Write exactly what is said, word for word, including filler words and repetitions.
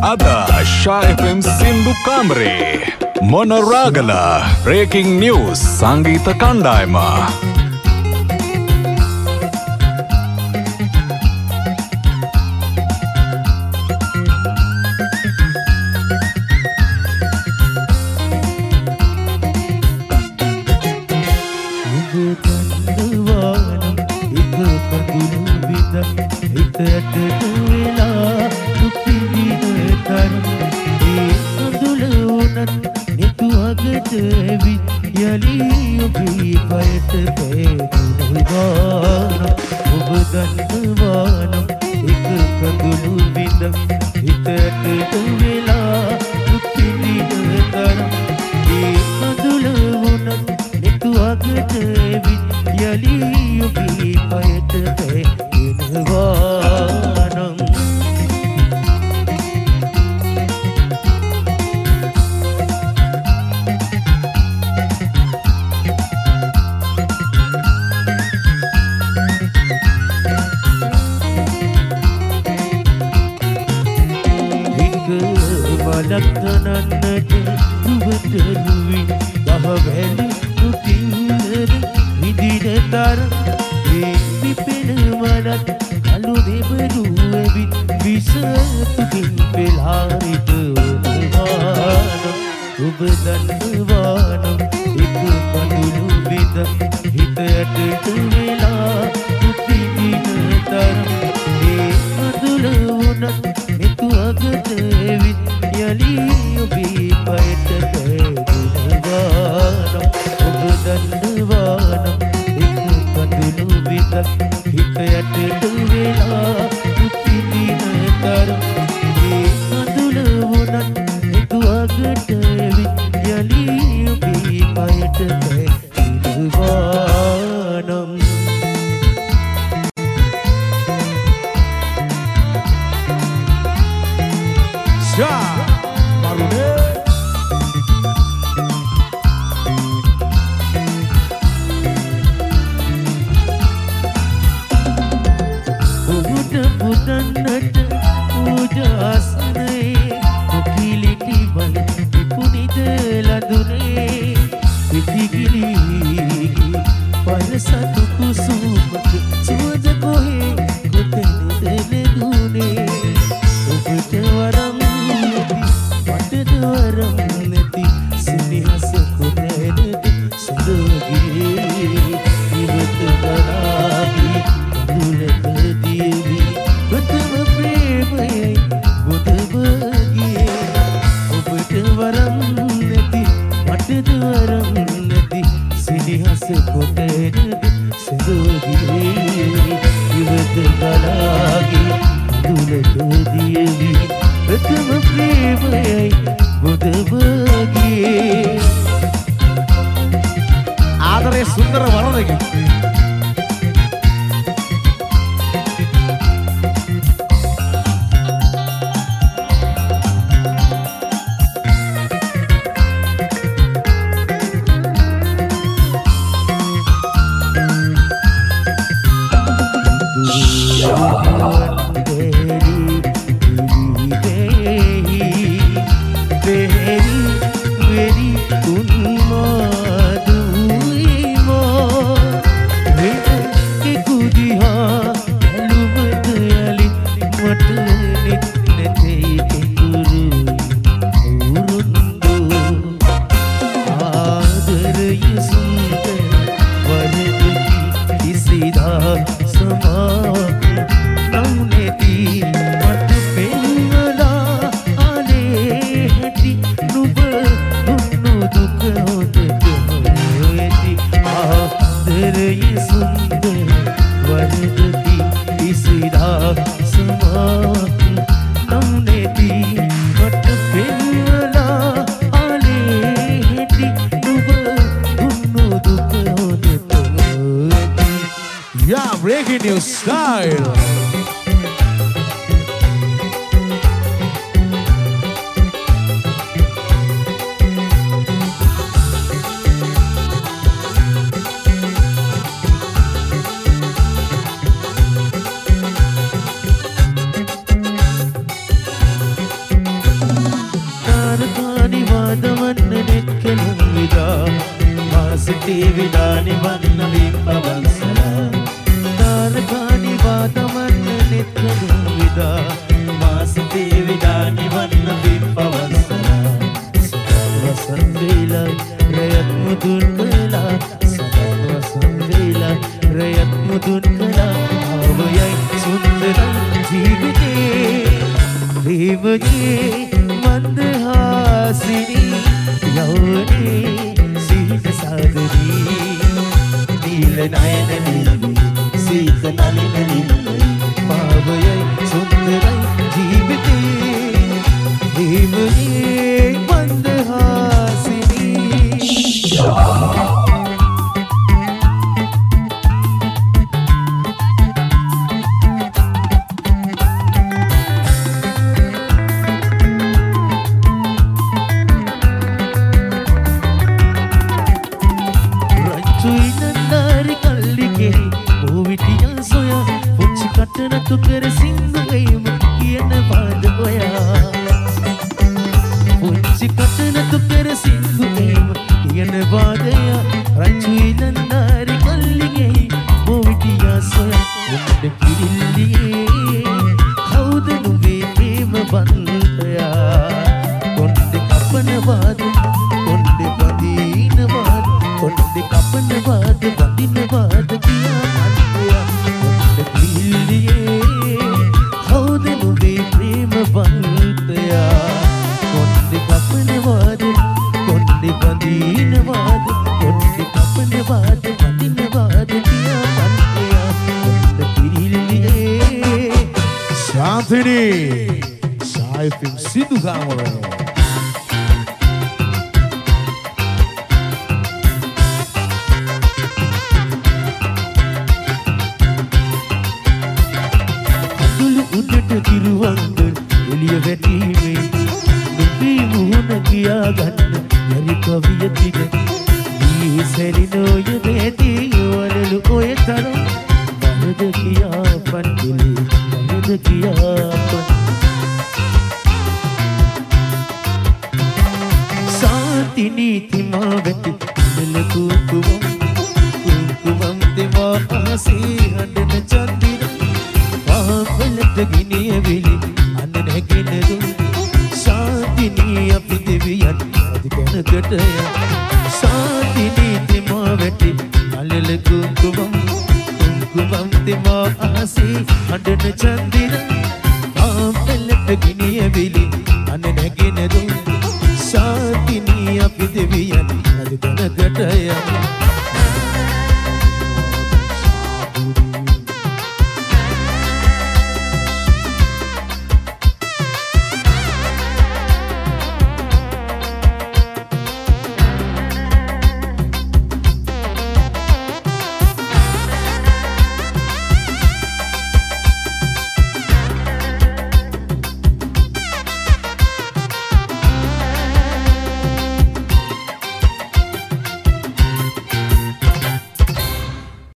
Ada Shah F M Sindu Kamre Monoragala Breaking News Sangeetha Kandayama සිටේ විඩානි වන්න විපවංසලා තාරකානි වාදමන්න නෙත්කදු විදා මා සිටේ විඩානි වන්න විපවංසලා වසන් වේලා රයත් මුදුන් කළා සදා වසන් වේලා රයත් මුදුන් කළා ආවයයි සුන්දර ජීවිතේ ප්‍රේමයේ මන්දහාසිනී යවනේ සීත සාදරී නිල නයන නිලවි සීත නලින නිලවි පාවයයි සුන්දරයි ජීවිතේ ප්‍රේමයේ මන්දහාසිනී tu kere sindu game kiyana baad hoya punchi katna tu kere sindu game kiyana baad ya ranchi nandari kallige movitiya soya unde kirilliye hauda nuve prema bandaya konde kapana baad konde badina baad konde kapana baad badina baad kiya andya konde kirilliye बंदया कोंडे कपने वाद कोंडे बंदीन वाद कोंडे कपने वाद बंदीन वाद किया बंदया कोंडे किरिलिए शांतिनी साइफिम सिद्धू कामरे अब्दुल उन्नत तिरुवंगल එළිය වැටීමේ නුඹී මුහුණ කියා ගන්න යලි කවියතිද මේ සැලිනෝය දෙති වලලු ඔය තරම් බහද කියා පන්දුලි බහද කියා පන් සාති නීති මා වෙති මෙල කුකුමම් කුකුමම් දෙවා ආසී හඬන චන්දිර පාපලට ගිනිය විලි ගෙනදු සාතිනී අපි දෙවියන් අධිකනකට සාතිනී තෙමා වැටි අලල කුංකුමම් කුංකුමම් තෙමා ආසී හඬන චන්දිර ආපලට ගිනිය විලි අන නැගෙනදු සාතිනී අපි දෙවියන් අධිකනකට